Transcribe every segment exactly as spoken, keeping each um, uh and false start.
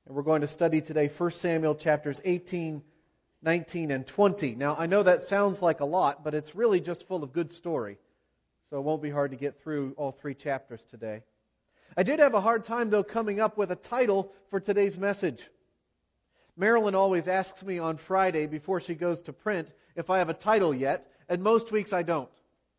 And we're going to study today First Samuel chapters eighteen, nineteen, and twenty. Now, I know that sounds like a lot, but it's really just full of good story. So it won't be hard to get through all three chapters today. I did have a hard time, though, coming up with a title for today's message. Marilyn always asks me on Friday before she goes to print if I have a title yet, and most weeks I don't.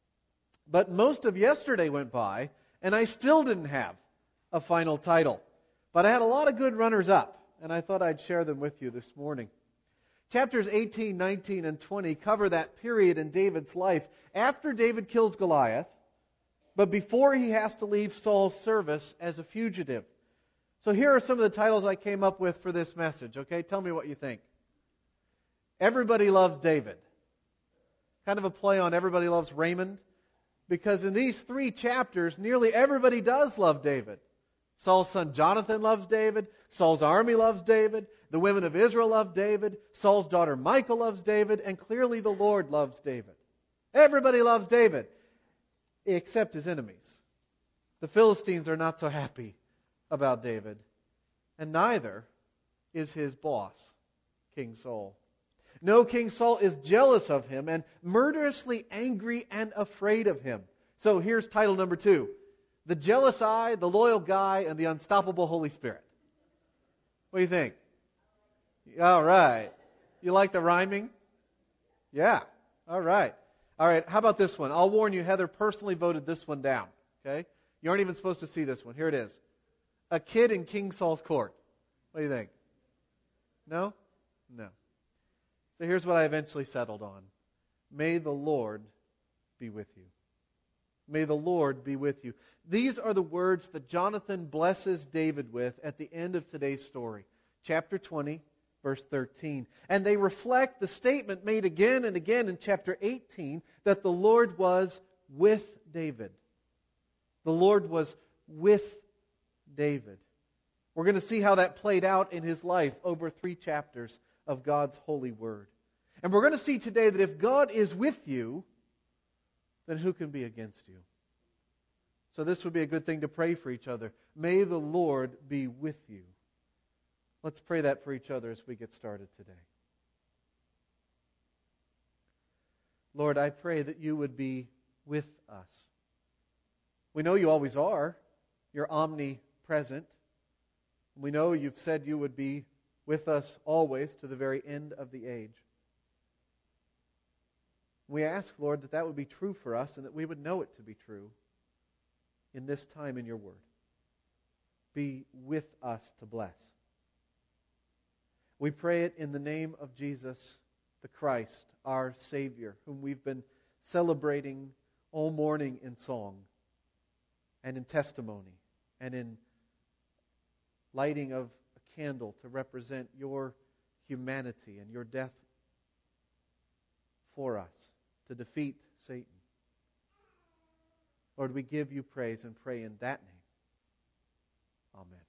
But most of yesterday went by, and I still didn't have a final title. But I had a lot of good runners-up, and I thought I'd share them with you this morning. Chapters eighteen, nineteen, and twenty cover that period in David's life after David kills Goliath, but before he has to leave Saul's service as a fugitive. So here are some of the titles I came up with for this message, okay? Tell me what you think. Everybody Loves David. Kind of a play on Everybody Loves Raymond, because in these three chapters, nearly everybody does love David. Saul's son Jonathan loves David. Saul's army loves David. The women of Israel love David. Saul's daughter Michal loves David. And clearly the Lord loves David. Everybody loves David, except his enemies. The Philistines are not so happy about David. And neither is his boss, King Saul. No, King Saul is jealous of him and murderously angry and afraid of him. So here's title number two. The Jealous Eye, the Loyal Guy, and the Unstoppable Holy Spirit. What do you think? All right. You like the rhyming? Yeah. All right. All right. How about this one? I'll warn you, Heather personally voted this one down. Okay? You aren't even supposed to see this one. Here it is. A Kid in King Saul's Court. What do you think? No? No. So here's what I eventually settled on. May the Lord be with you. May the Lord be with you. These are the words that Jonathan blesses David with at the end of today's story. Chapter twenty, verse thirteen. And they reflect the statement made again and again in chapter eighteen that the Lord was with David. The Lord was with David. We're going to see how that played out in his life over three chapters of God's holy word. And we're going to see today that if God is with you, then who can be against you? So this would be a good thing to pray for each other. May the Lord be with you. Let's pray that for each other as we get started today. Lord, I pray that you would be with us. We know you always are. You're omnipresent. We know you've said you would be with us always to the very end of the age. We ask, Lord, that that would be true for us and that we would know it to be true in this time in your word. Be with us to bless. We pray it in the name of Jesus, the Christ, our Savior, whom we've been celebrating all morning in song and in testimony and in lighting of a candle to represent your humanity and your death for us, to defeat Satan. Lord, we give you praise and pray in that name. Amen.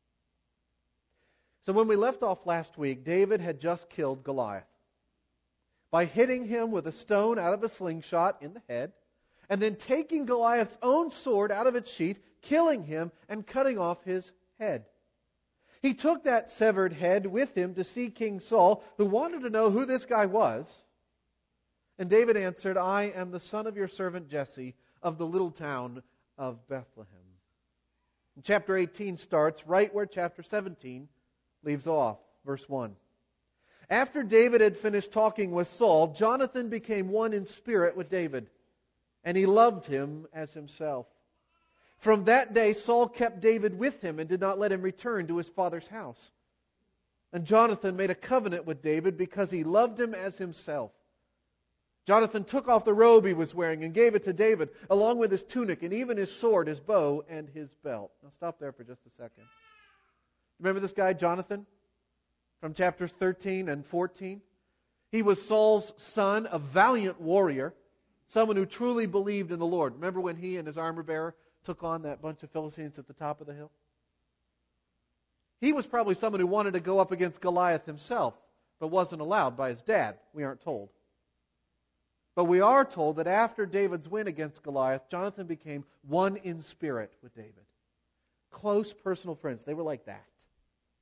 So when we left off last week, David had just killed Goliath by hitting him with a stone out of a slingshot in the head, and then taking Goliath's own sword out of its sheath, killing him and cutting off his head. He took that severed head with him to see King Saul, who wanted to know who this guy was. And David answered, I am the son of your servant Jesse of the little town of Bethlehem. And chapter eighteen starts right where chapter seventeen leaves off. Verse one. After David had finished talking with Saul, Jonathan became one in spirit with David, and he loved him as himself. From that day, Saul kept David with him and did not let him return to his father's house. And Jonathan made a covenant with David because he loved him as himself. Jonathan took off the robe he was wearing and gave it to David, along with his tunic and even his sword, his bow, and his belt. Now stop there for just a second. Remember this guy, Jonathan, from chapters thirteen and fourteen? He was Saul's son, a valiant warrior, someone who truly believed in the Lord. Remember when he and his armor bearer took on that bunch of Philistines at the top of the hill? He was probably someone who wanted to go up against Goliath himself, but wasn't allowed by his dad. We aren't told. But we are told that after David's win against Goliath, Jonathan became one in spirit with David. Close personal friends. They were like that.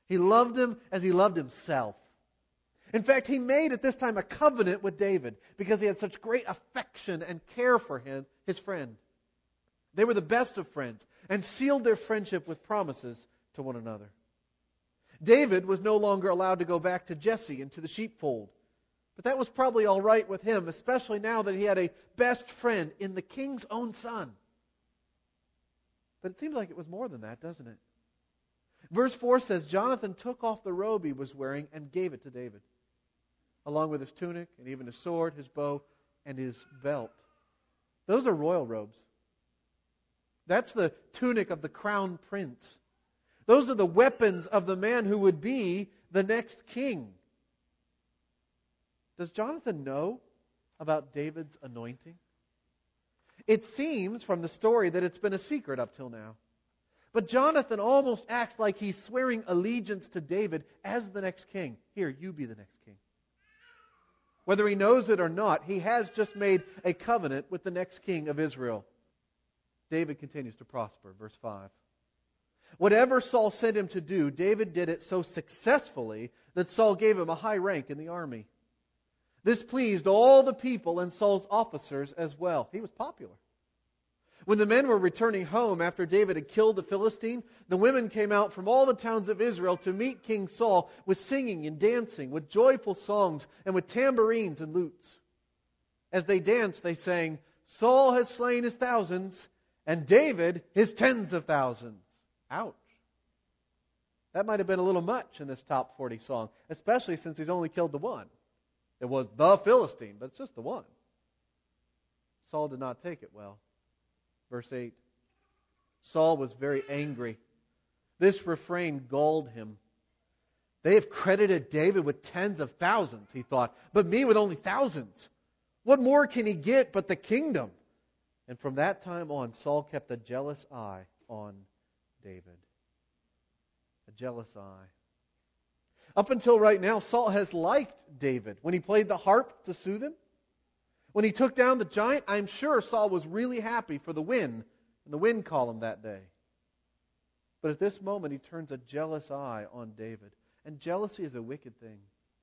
He loved him as he loved himself. In fact, he made at this time a covenant with David because he had such great affection and care for him, his friend. They were the best of friends and sealed their friendship with promises to one another. David was no longer allowed to go back to Jesse and to the sheepfold. But that was probably all right with him, especially now that he had a best friend in the king's own son. But it seems like it was more than that, doesn't it? Verse four says, Jonathan took off the robe he was wearing and gave it to David, along with his tunic and even his sword, his bow, and his belt. Those are royal robes. That's the tunic of the crown prince. Those are the weapons of the man who would be the next king. Does Jonathan know about David's anointing? It seems from the story that it's been a secret up till now. But Jonathan almost acts like he's swearing allegiance to David as the next king. Here, you be the next king. Whether he knows it or not, he has just made a covenant with the next king of Israel. David continues to prosper. Verse five. Whatever Saul sent him to do, David did it so successfully that Saul gave him a high rank in the army. This pleased all the people and Saul's officers as well. He was popular. When the men were returning home after David had killed the Philistine, the women came out from all the towns of Israel to meet King Saul with singing and dancing, with joyful songs, and with tambourines and lutes. As they danced, they sang, Saul has slain his thousands, and David his tens of thousands. Ouch. That might have been a little much in this top forty song, especially since he's only killed the one. It was the Philistine, but it's just the one. Saul did not take it well. Verse eight. Saul was very angry. This refrain galled him. They have credited David with tens of thousands, he thought, but me with only thousands. What more can he get but the kingdom? And from that time on, Saul kept a jealous eye on David. A jealous eye. Up until right now, Saul has liked David. When he played the harp to soothe him, when he took down the giant, I'm sure Saul was really happy for the win in the win column that day. But at this moment, he turns a jealous eye on David. And jealousy is a wicked thing.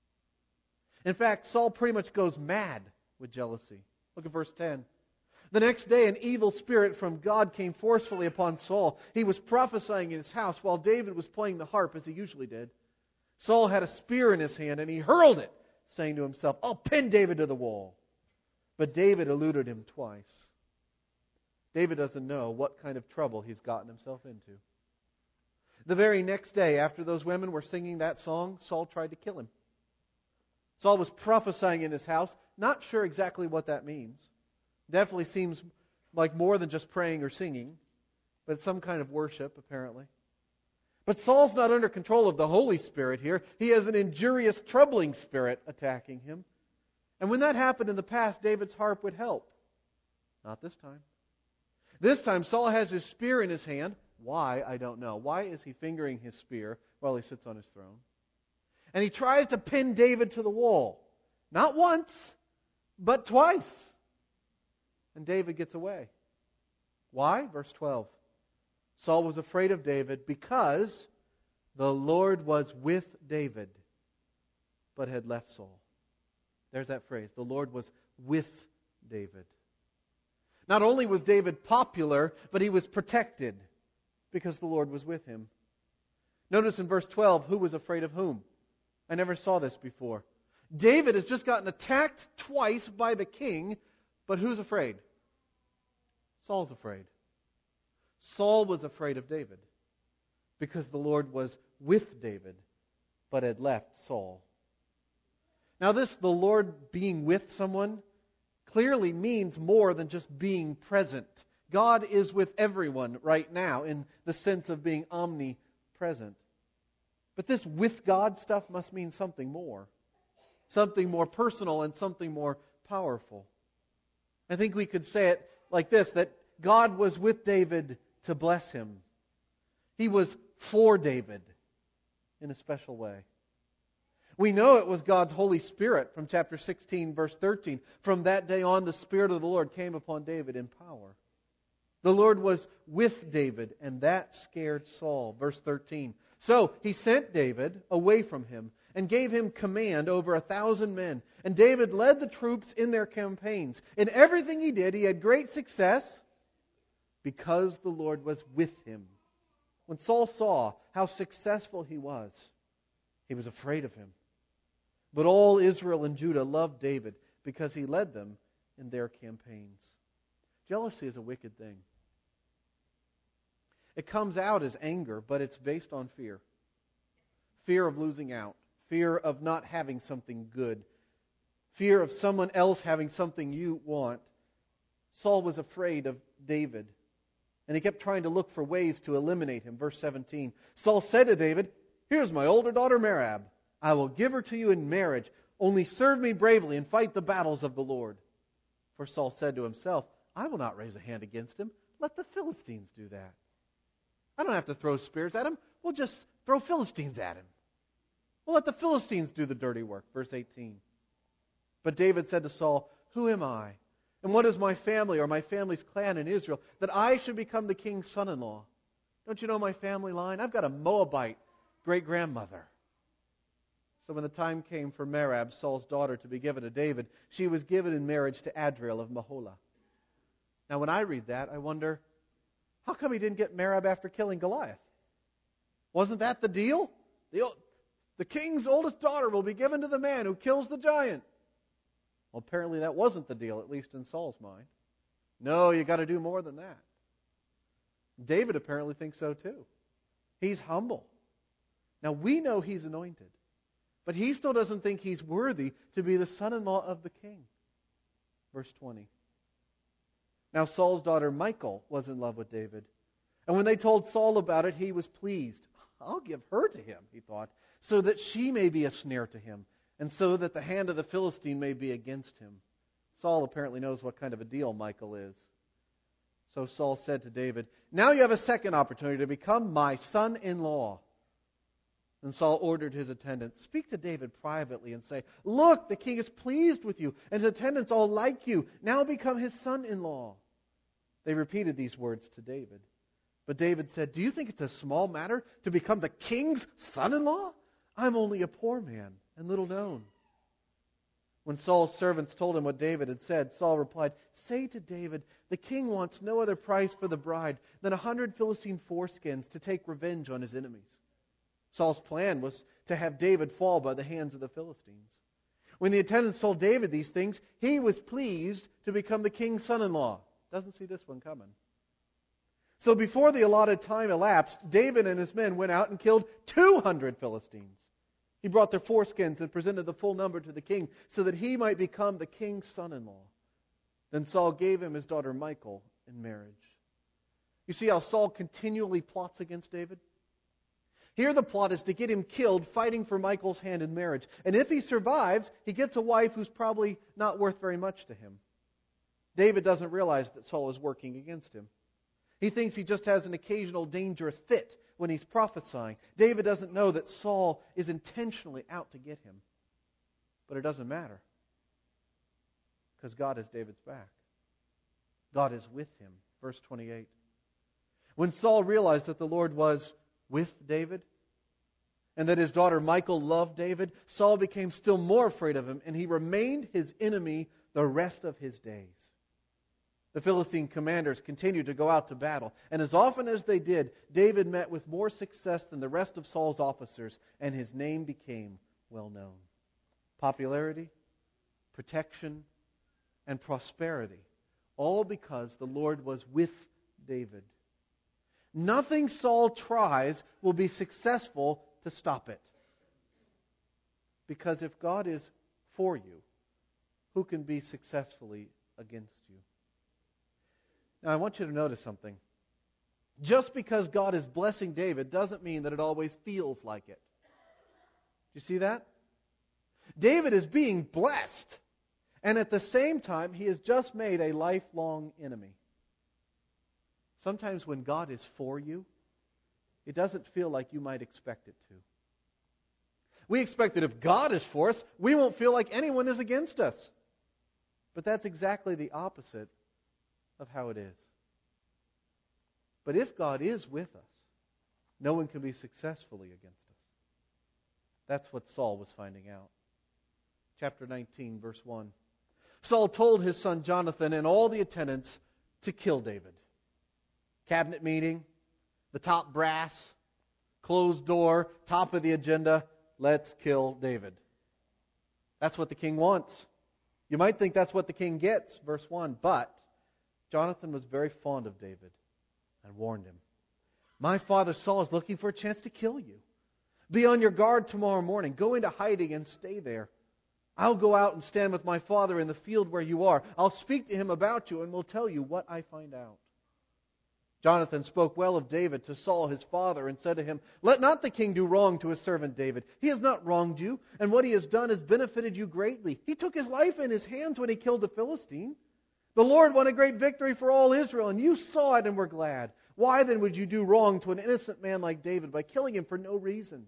In fact, Saul pretty much goes mad with jealousy. Look at verse ten. The next day, an evil spirit from God came forcefully upon Saul. He was prophesying in his house while David was playing the harp, as he usually did. Saul had a spear in his hand, and he hurled it, saying to himself, I'll pin David to the wall. But David eluded him twice. David doesn't know what kind of trouble he's gotten himself into. The very next day, after those women were singing that song, Saul tried to kill him. Saul was prophesying in his house, not sure exactly what that means. Definitely seems like more than just praying or singing, but some kind of worship, apparently. But Saul's not under control of the Holy Spirit here. He has an injurious, troubling spirit attacking him. And when that happened in the past, David's harp would help. Not this time. This time, Saul has his spear in his hand. Why? I don't know. Why is he fingering his spear while he sits on his throne? And he tries to pin David to the wall. Not once, but twice. And David gets away. Why? Verse twelve. Saul was afraid of David because the Lord was with David, but had left Saul. There's that phrase. The Lord was with David. Not only was David popular, but he was protected because the Lord was with him. Notice in verse twelve, who was afraid of whom? I never saw this before. David has just gotten attacked twice by the king, but who's afraid? Saul's afraid. Saul was afraid of David because the Lord was with David, but had left Saul. Now this, the Lord being with someone, clearly means more than just being present. God is with everyone right now in the sense of being omnipresent. But this with God stuff must mean something more. Something more personal and something more powerful. I think we could say it like this, that God was with David to bless him. He was for David in a special way. We know it was God's Holy Spirit from chapter sixteen, verse thirteen. From that day on, the Spirit of the Lord came upon David in power. The Lord was with David, and that scared Saul. Verse thirteen. So he sent David away from him and gave him command over a thousand men. And David led the troops in their campaigns. In everything he did, he had great success because the Lord was with him. When Saul saw how successful he was, he was afraid of him. But all Israel and Judah loved David because he led them in their campaigns. Jealousy is a wicked thing. It comes out as anger, but it's based on fear. Fear of losing out. Fear of not having something good. Fear of someone else having something you want. Saul was afraid of David, and he kept trying to look for ways to eliminate him. Verse seventeen. Saul said to David, "Here's my older daughter Merab. I will give her to you in marriage. Only serve me bravely and fight the battles of the Lord." For Saul said to himself, "I will not raise a hand against him. Let the Philistines do that. I don't have to throw spears at him. We'll just throw Philistines at him. We'll let the Philistines do the dirty work." Verse eighteen. But David said to Saul, "Who am I? And what is my family or my family's clan in Israel that I should become the king's son-in-law? Don't you know my family line? I've got a Moabite great-grandmother." So when the time came for Merab, Saul's daughter, to be given to David, she was given in marriage to Adriel of Meholah. Now when I read that, I wonder, how come he didn't get Merab after killing Goliath? Wasn't that the deal? The, the king's oldest daughter will be given to the man who kills the giant. Well, apparently that wasn't the deal, at least in Saul's mind. No, you got to do more than that. David apparently thinks so too. He's humble. Now we know he's anointed, but he still doesn't think he's worthy to be the son-in-law of the king. Verse twenty. Now Saul's daughter Michal was in love with David. And when they told Saul about it, he was pleased. "I'll give her to him," he thought, "so that she may be a snare to him, and so that the hand of the Philistine may be against him." Saul apparently knows what kind of a deal Michal is. So Saul said to David, "Now you have a second opportunity to become my son-in-law." And Saul ordered his attendants, "Speak to David privately and say, 'Look, the king is pleased with you, and his attendants all like you. Now become his son-in-law.'" They repeated these words to David. But David said, "Do you think it's a small matter to become the king's son-in-law? I'm only a poor man and little known." When Saul's servants told him what David had said, Saul replied, "Say to David, the king wants no other price for the bride than a hundred Philistine foreskins to take revenge on his enemies." Saul's plan was to have David fall by the hands of the Philistines. When the attendants told David these things, he was pleased to become the king's son-in-law. Doesn't see this one coming. So before the allotted time elapsed, David and his men went out and killed two hundred Philistines. He brought their foreskins and presented the full number to the king so that he might become the king's son-in-law. Then Saul gave him his daughter Michal in marriage. You see how Saul continually plots against David? Here the plot is to get him killed fighting for Michal's hand in marriage. And if he survives, he gets a wife who's probably not worth very much to him. David doesn't realize that Saul is working against him. He thinks he just has an occasional dangerous fit when he's prophesying. David doesn't know that Saul is intentionally out to get him. But it doesn't matter, because God has David's back. God is with him. Verse twenty-eight. When Saul realized that the Lord was with David, and that his daughter Michal loved David, Saul became still more afraid of him, and he remained his enemy the rest of his days. The Philistine commanders continued to go out to battle, and as often as they did, David met with more success than the rest of Saul's officers, and his name became well known. Popularity, protection, and prosperity, all because the Lord was with David. Nothing Saul tries will be successful to stop it. Because if God is for you, who can be successfully against you? Now, I want you to notice something. Just because God is blessing David doesn't mean that it always feels like it. Do you see that? David is being blessed, and at the same time, he has just made a lifelong enemy. Sometimes when God is for you, it doesn't feel like you might expect it to. We expect that if God is for us, we won't feel like anyone is against us. But that's exactly the opposite of how it is. But if God is with us, no one can be successfully against us. That's what Saul was finding out. Chapter nineteen, verse one. Saul told his son Jonathan and all the attendants to kill David. Cabinet meeting, the top brass, closed door, top of the agenda, let's kill David. That's what the king wants. You might think that's what the king gets, verse one, but Jonathan was very fond of David and warned him. My father Saul is looking for a chance to kill you. Be on your guard tomorrow morning. Go into hiding and stay there. I'll go out and stand with my father in the field where you are. I'll speak to him about you and will tell you what I find out. Jonathan spoke well of David to Saul his father and said to him, let not the king do wrong to his servant David. He has not wronged you, and what he has done has benefited you greatly. He took his life in his hands when he killed the Philistine. The Lord won a great victory for all Israel, and you saw it and were glad. Why then would you do wrong to an innocent man like David by killing him for no reason?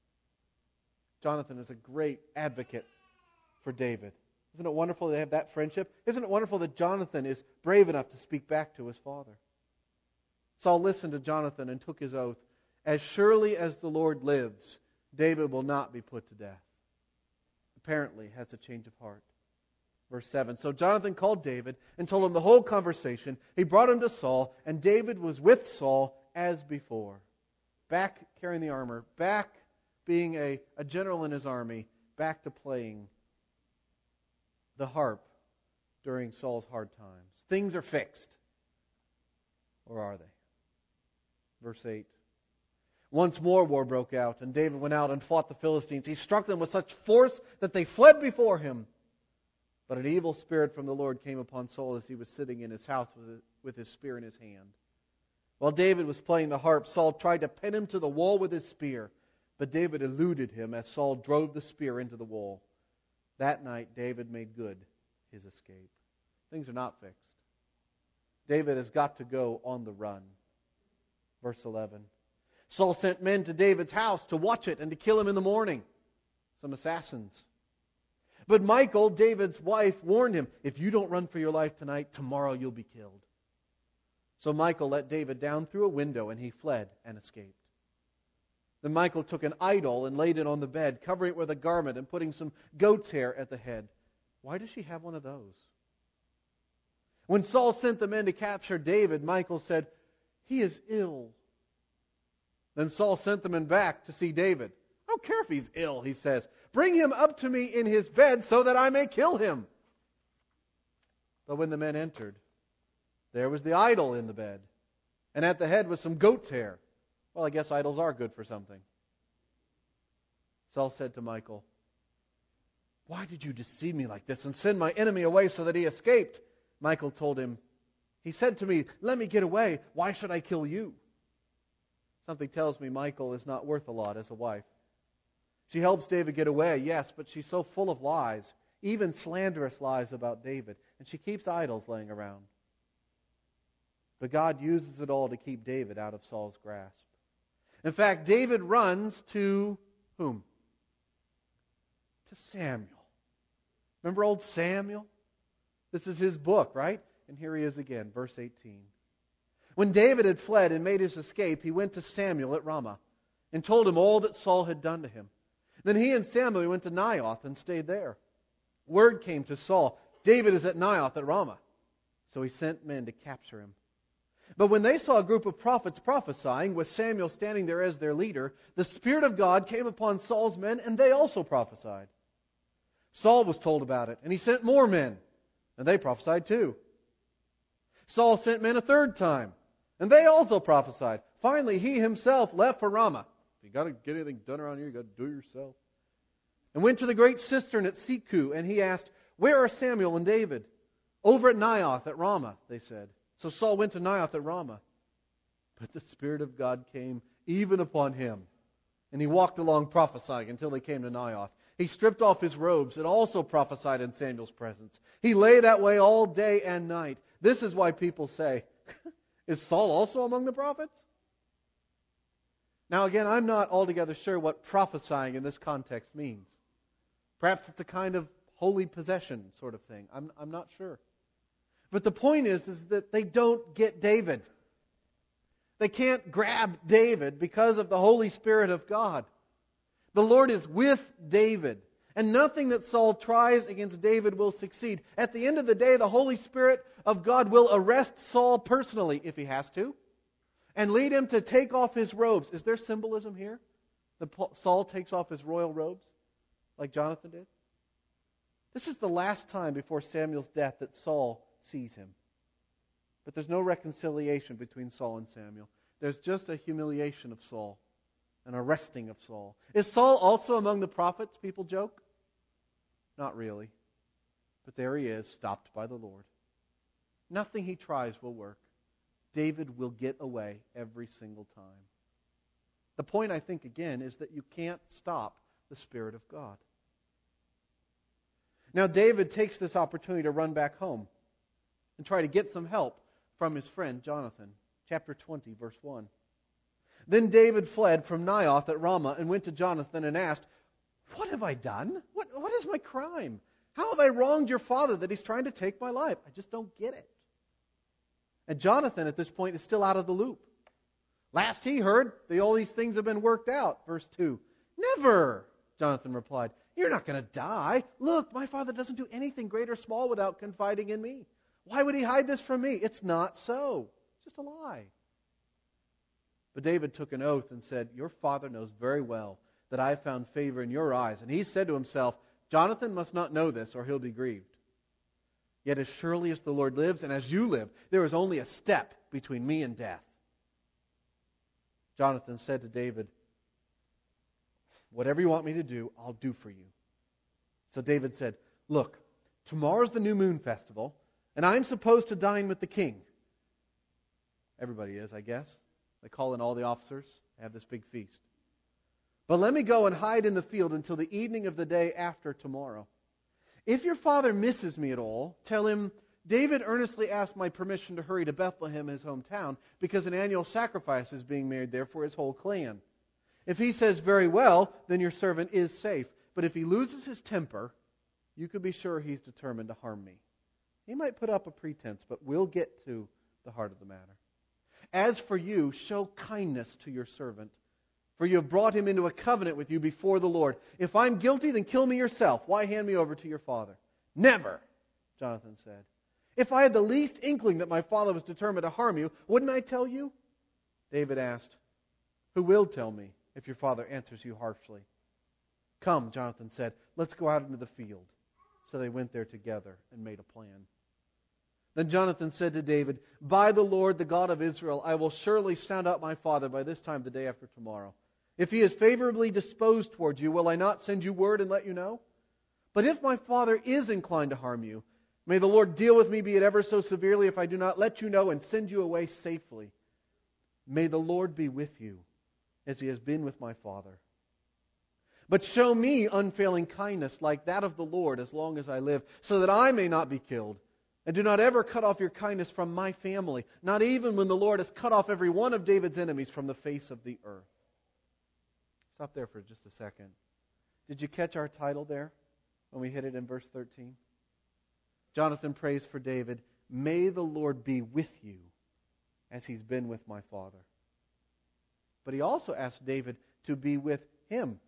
Jonathan is a great advocate for David. Isn't it wonderful they have that friendship? Isn't it wonderful that Jonathan is brave enough to speak back to his father? Saul listened to Jonathan and took his oath. As surely as the Lord lives, David will not be put to death. Apparently has a change of heart. Verse seven. So Jonathan called David and told him the whole conversation. He brought him to Saul, and David was with Saul as before. Back carrying the armor, back being a, a general in his army, back to playing the harp during Saul's hard times. Things are fixed. Or are they? Verse eight. Once more war broke out, and David went out and fought the Philistines. He struck them with such force that they fled before him. But an evil spirit from the Lord came upon Saul as he was sitting in his house with his spear in his hand. While David was playing the harp, Saul tried to pin him to the wall with his spear. But David eluded him as Saul drove the spear into the wall. That night, David made good his escape. Things are not fixed. David has got to go on the run. Verse eleven. Saul sent men to David's house to watch it and to kill him in the morning. Some assassins. But Michal, David's wife, warned him, if you don't run for your life tonight, tomorrow you'll be killed. So Michal let David down through a window, and he fled and escaped. Then Michal took an idol and laid it on the bed, covering it with a garment and putting some goat's hair at the head. Why does she have one of those? When Saul sent the men to capture David, Michal said, he is ill. Then Saul sent the men back to see David. I don't care if he's ill, he says. Bring him up to me in his bed so that I may kill him. But when the men entered, there was the idol in the bed, and at the head was some goat's hair. Well, I guess idols are good for something. Saul said to Michal, why did you deceive me like this and send my enemy away so that he escaped? Michal told him, he said to me, let me get away. Why should I kill you? Something tells me Michal is not worth a lot as a wife. She helps David get away, yes, but she's so full of lies, even slanderous lies about David, and she keeps idols laying around. But God uses it all to keep David out of Saul's grasp. In fact, David runs to whom? To Samuel. Remember old Samuel? This is his book, right? And here he is again, verse eighteen. When David had fled and made his escape, he went to Samuel at Ramah and told him all that Saul had done to him. Then he and Samuel went to Naioth and stayed there. Word came to Saul, David is at Naioth at Ramah. So he sent men to capture him. But when they saw a group of prophets prophesying, with Samuel standing there as their leader, the Spirit of God came upon Saul's men, and they also prophesied. Saul was told about it, and he sent more men, and they prophesied too. Saul sent men a third time, and they also prophesied. Finally, he himself left for Ramah. If you got to get anything done around here, you got to do it yourself. And went to the great cistern at Seku, and he asked, where are Samuel and David? Over at Naioth at Ramah, they said. So Saul went to Naioth at Ramah. But the Spirit of God came even upon him, and he walked along prophesying until he came to Naioth. He stripped off his robes and also prophesied in Samuel's presence. He lay that way all day and night. This is why people say, is Saul also among the prophets? Now again, I'm not altogether sure what prophesying in this context means. Perhaps it's a kind of holy possession sort of thing. I'm, I'm not sure. But the point is, is that they don't get David. They can't grab David because of the Holy Spirit of God. The Lord is with David. And nothing that Saul tries against David will succeed. At the end of the day, the Holy Spirit of God will arrest Saul personally, if he has to, and lead him to take off his robes. Is there symbolism here? That Saul takes off his royal robes, like Jonathan did? This is the last time before Samuel's death that Saul sees him. But there's no reconciliation between Saul and Samuel. There's just a humiliation of Saul, an arresting of Saul. Is Saul also among the prophets, people joke? Not really. But there he is, stopped by the Lord. Nothing he tries will work. David will get away every single time. The point, I think, again, is that you can't stop the Spirit of God. Now, David takes this opportunity to run back home and try to get some help from his friend Jonathan. Chapter twenty, verse one. Then David fled from Naioth at Ramah and went to Jonathan and asked, "What have I done? What, what is my crime? How have I wronged your father that he's trying to take my life? I just don't get it." And Jonathan at this point is still out of the loop. Last he heard, the, all these things have been worked out. Verse two. "Never," Jonathan replied. "You're not going to die. Look, my father doesn't do anything great or small without confiding in me. Why would he hide this from me? It's not so. It's just a lie." But David took an oath and said, "Your father knows very well that I have found favor in your eyes." And he said to himself, "Jonathan must not know this, or he'll be grieved. Yet as surely as the Lord lives, and as you live, there is only a step between me and death." Jonathan said to David, "Whatever you want me to do, I'll do for you." So David said, "Look, tomorrow's the new moon festival, and I'm supposed to dine with the king." Everybody is, I guess. They call in all the officers, have this big feast. "But let me go and hide in the field until the evening of the day after tomorrow. If your father misses me at all, tell him, 'David earnestly asked my permission to hurry to Bethlehem, his hometown, because an annual sacrifice is being made there for his whole clan.' If he says, 'Very well,' then your servant is safe. But if he loses his temper, you can be sure he's determined to harm me. He might put up a pretense, but we'll get to the heart of the matter. As for you, show kindness to your servant, for you have brought him into a covenant with you before the Lord. If I'm guilty, then kill me yourself. Why hand me over to your father?" "Never," Jonathan said. "If I had the least inkling that my father was determined to harm you, wouldn't I tell you?" David asked, "Who will tell me if your father answers you harshly?" "Come," Jonathan said, "let's go out into the field." So they went there together and made a plan. Then Jonathan said to David, "By the Lord, the God of Israel, I will surely sound out my father by this time the day after tomorrow. If he is favorably disposed towards you, will I not send you word and let you know? But if my father is inclined to harm you, may the Lord deal with me, be it ever so severely, if I do not let you know and send you away safely. May the Lord be with you, as he has been with my father. But show me unfailing kindness like that of the Lord as long as I live, so that I may not be killed. And do not ever cut off your kindness from my family, not even when the Lord has cut off every one of David's enemies from the face of the earth." Stop there for just a second. Did you catch our title there when we hit it in verse thirteen? Jonathan prays for David, "May the Lord be with you as he's been with my father." But he also asked David to be with him.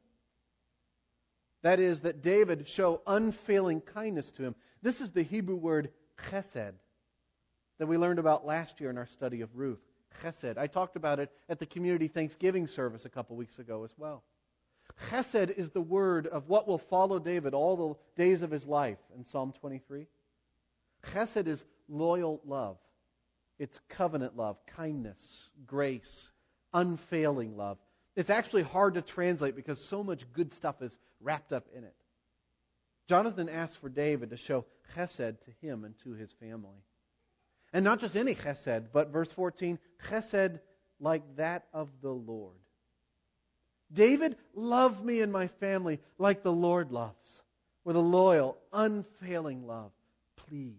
That is, that David show unfailing kindness to him. This is the Hebrew word chesed that we learned about last year in our study of Ruth. Chesed. I talked about it at the community Thanksgiving service a couple weeks ago as well. Chesed is the word of what will follow David all the days of his life in Psalm twenty-three. Chesed is loyal love. It's covenant love, kindness, grace, unfailing love. It's actually hard to translate because so much good stuff is wrapped up in it. Jonathan asks for David to show chesed to him and to his family. And not just any chesed, but verse fourteen, chesed like that of the Lord. David, love me and my family like the Lord loves, with a loyal, unfailing love. Please.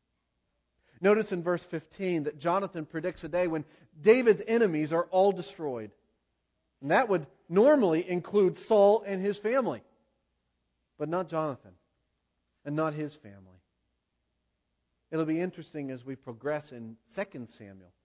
Notice in verse fifteen that Jonathan predicts a day when David's enemies are all destroyed. And that would normally include Saul and his family, but not Jonathan and not his family. It'll be interesting as we progress in Second Samuel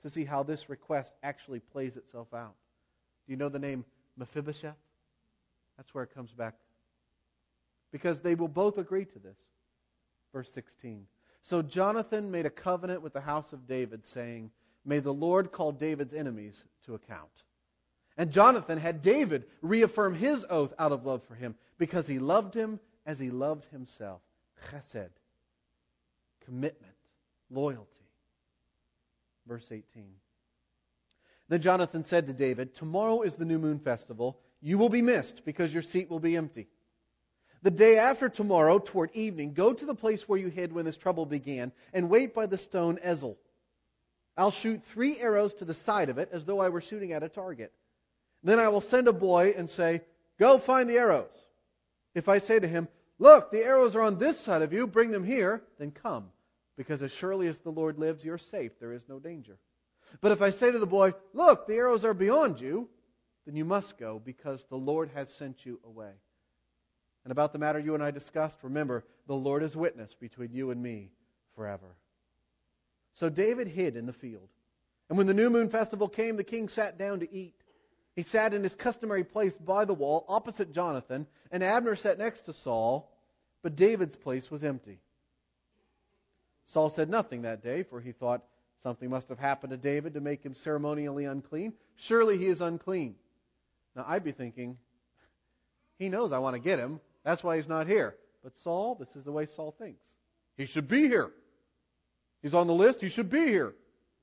to see how this request actually plays itself out. Do you know the name Mephibosheth? That's where it comes back. Because they will both agree to this. Verse sixteen. So Jonathan made a covenant with the house of David, saying, "May the Lord call David's enemies to account." And Jonathan had David reaffirm his oath out of love for him, because he loved him as he loved himself. Chesed. Commitment. Loyalty. Verse eighteen. Then Jonathan said to David, "Tomorrow is the new moon festival. You will be missed, because your seat will be empty. The day after tomorrow, toward evening, go to the place where you hid when this trouble began, and wait by the stone Ezel. I'll shoot three arrows to the side of it, as though I were shooting at a target. Then I will send a boy and say, 'Go find the arrows.' If I say to him, 'Look, the arrows are on this side of you, bring them here,' then come, because as surely as the Lord lives, you're safe, there is no danger. But if I say to the boy, 'Look, the arrows are beyond you,' then you must go, because the Lord has sent you away. And about the matter you and I discussed, remember, the Lord is witness between you and me forever." So David hid in the field. And when the new moon festival came, the king sat down to eat. He sat in his customary place by the wall, opposite Jonathan, and Abner sat next to Saul, but David's place was empty. Saul said nothing that day, for he thought, something must have happened to David to make him ceremonially unclean. Surely he is unclean. Now I'd be thinking, he knows I want to get him. That's why he's not here. But Saul, this is the way Saul thinks. He should be here. He's on the list. He should be here.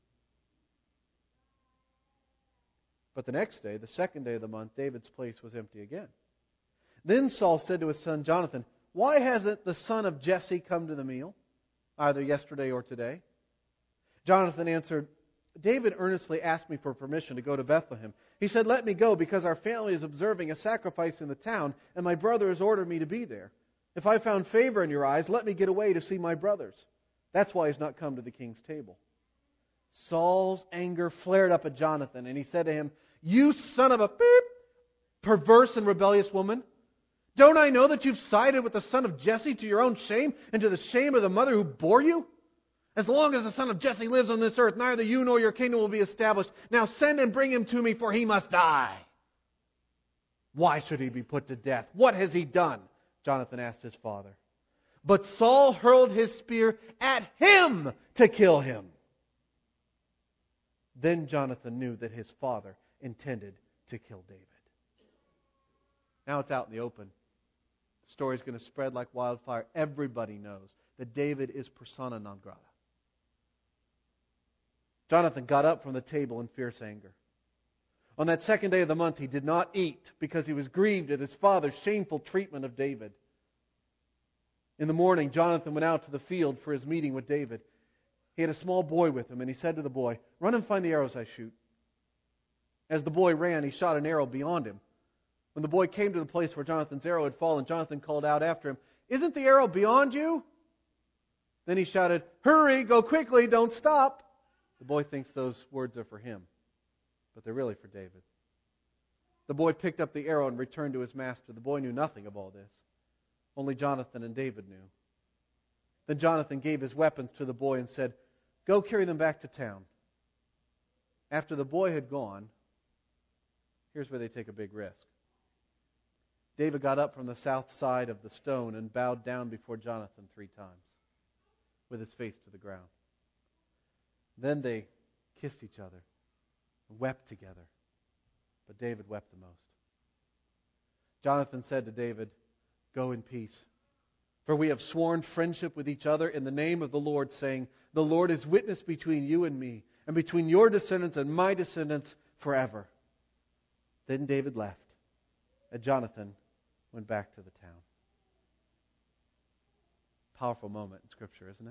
But the next day, the second day of the month, David's place was empty again. Then Saul said to his son Jonathan, "Why hasn't the son of Jesse come to the meal, either yesterday or today?" Jonathan answered, "David earnestly asked me for permission to go to Bethlehem. He said, 'Let me go, because our family is observing a sacrifice in the town, and my brother has ordered me to be there. If I found favor in your eyes, let me get away to see my brothers.' That's why he's not come to the king's table." Saul's anger flared up at Jonathan, and he said to him, "You son of a beep, perverse and rebellious woman! Don't I know that you've sided with the son of Jesse to your own shame and to the shame of the mother who bore you? As long as the son of Jesse lives on this earth, neither you nor your kingdom will be established. Now send and bring him to me, for he must die." "Why should he be put to death? What has he done?" Jonathan asked his father. But Saul hurled his spear at him to kill him. Then Jonathan knew that his father intended to kill David. Now it's out in the open. The story's going to spread like wildfire. Everybody knows that David is persona non grata. Jonathan got up from the table in fierce anger. On that second day of the month, he did not eat because he was grieved at his father's shameful treatment of David. In the morning, Jonathan went out to the field for his meeting with David. He had a small boy with him, and he said to the boy, "Run and find the arrows I shoot." As the boy ran, he shot an arrow beyond him. When the boy came to the place where Jonathan's arrow had fallen, Jonathan called out after him, "Isn't the arrow beyond you?" Then he shouted, "Hurry, go quickly, don't stop." The boy thinks those words are for him, but they're really for David. The boy picked up the arrow and returned to his master. The boy knew nothing of all this. Only Jonathan and David knew. Then Jonathan gave his weapons to the boy and said, "Go carry them back to town." After the boy had gone, here's where they take a big risk. David got up from the south side of the stone and bowed down before Jonathan three times, with his face to the ground. Then they kissed each other and wept together. But David wept the most. Jonathan said to David, "Go in peace. For we have sworn friendship with each other in the name of the Lord, saying, 'The Lord is witness between you and me, and between your descendants and my descendants forever.'" Then David left, and Jonathan went back to the town. Powerful moment in Scripture, isn't it?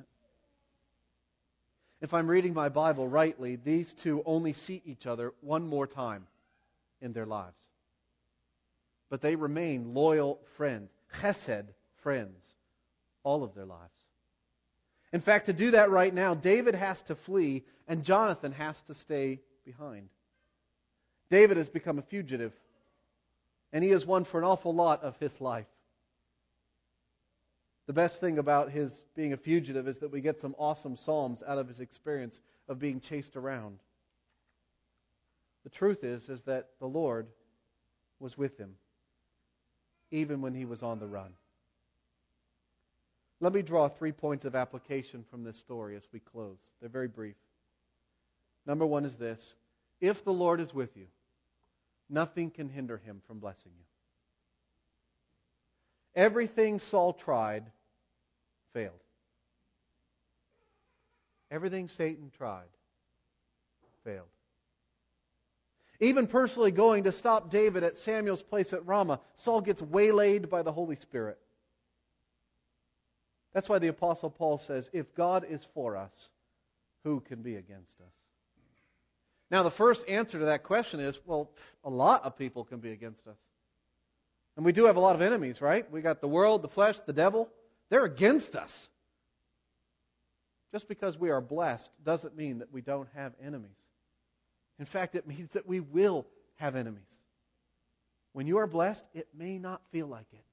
If I'm reading my Bible rightly, these two only see each other one more time in their lives. But they remain loyal friends, chesed friends, all of their lives. In fact, to do that right now, David has to flee and Jonathan has to stay behind. David has become a fugitive, and he has won for an awful lot of his life. The best thing about his being a fugitive is that we get some awesome psalms out of his experience of being chased around. The truth is, is that the Lord was with him, even when he was on the run. Let me draw three points of application from this story as we close. They're very brief. Number one is this: if the Lord is with you, nothing can hinder him from blessing you. Everything Saul tried failed. Everything Satan tried failed. Even personally going to stop David at Samuel's place at Ramah, Saul gets waylaid by the Holy Spirit. That's why the Apostle Paul says, if God is for us, who can be against us? Now, the first answer to that question is, well, a lot of people can be against us. And we do have a lot of enemies, right? We got the world, the flesh, the devil. They're against us. Just because we are blessed doesn't mean that we don't have enemies. In fact, it means that we will have enemies. When you are blessed, it may not feel like it.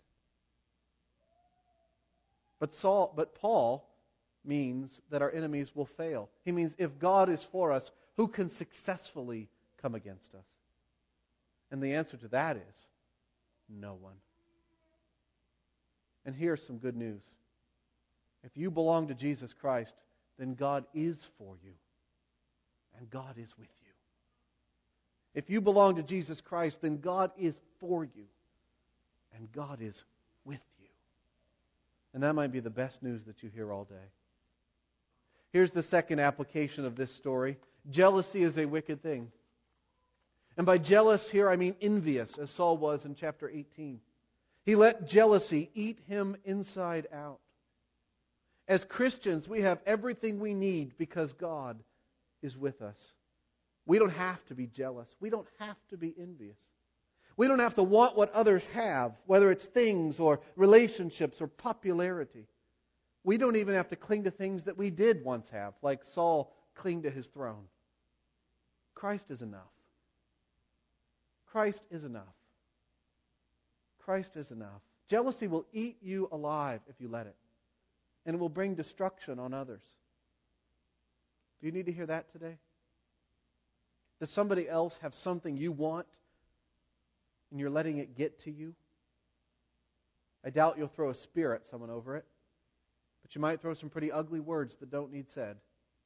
But Saul, but Paul means that our enemies will fail. He means if God is for us, who can successfully come against us? And the answer to that is no one. And here's some good news. If you belong to Jesus Christ, then God is for you. And God is with you. If you belong to Jesus Christ, then God is for you. And God is with you. And that might be the best news that you hear all day. Here's the second application of this story. Jealousy is a wicked thing. And by jealous here, I mean envious, as Saul was in chapter eighteen. He let jealousy eat him inside out. As Christians, we have everything we need because God is with us. We don't have to be jealous. We don't have to be envious. We don't have to want what others have, whether it's things or relationships or popularity. We don't even have to cling to things that we did once have, like Saul clinged to his throne. Christ is enough. Christ is enough. Christ is enough. Jealousy will eat you alive if you let it. And it will bring destruction on others. Do you need to hear that today? Does somebody else have something you want and you're letting it get to you? I doubt you'll throw a spear at someone over it. But you might throw some pretty ugly words that don't need said.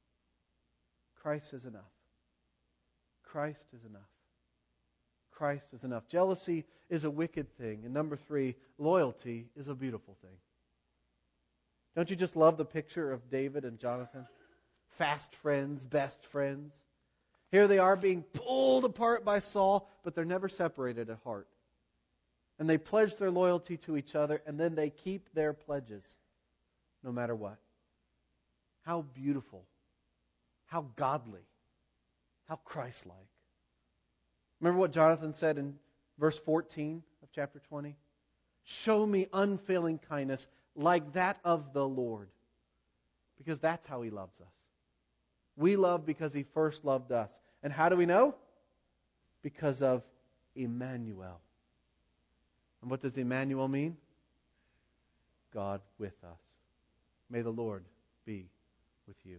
Christ is enough. Christ is enough. Christ is enough. Jealousy is a wicked thing. And number three, loyalty is a beautiful thing. Don't you just love the picture of David and Jonathan? Fast friends, best friends. Here they are being pulled apart by Saul, but they're never separated at heart. And they pledge their loyalty to each other, and then they keep their pledges, no matter what. How beautiful. How godly. How Christ-like. Remember what Jonathan said in verse fourteen of chapter twenty? Show me unfailing kindness like that of the Lord. Because that's how He loves us. We love because He first loved us. And how do we know? Because of Emmanuel. And what does Emmanuel mean? God with us. May the Lord be with you.